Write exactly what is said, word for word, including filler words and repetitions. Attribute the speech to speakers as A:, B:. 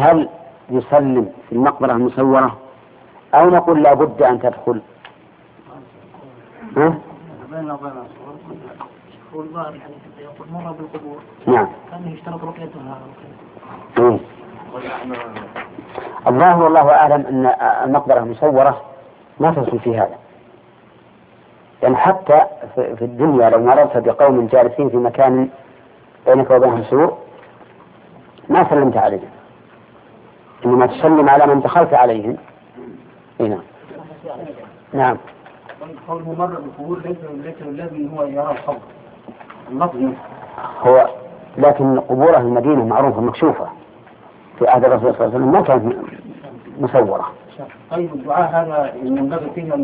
A: هل يسلم في المقبرة المصورة أو نقول لا بد أن تدخل؟ ها؟ نعم. الظاهر والله أعلم أن المقبرة المصورة ما تدخل في هذا، يعني حتى في الدنيا لو مررت بقوم جالسين في مكان بينك وبينهم سوء ما سلمت عليهم، إنما تسلم على من دخلت عليهم. هنا. نعم.
B: قوله مر بالقبور ليس ليس لازم هو يرى القبر اللفظ
A: هو، لكن قبور أهل المدينة معروفة مكشوفة في عهد الرسول صلى الله عليه وسلم ما كانت مصورة.
B: طيب الدعاء هذا ينبغي فيه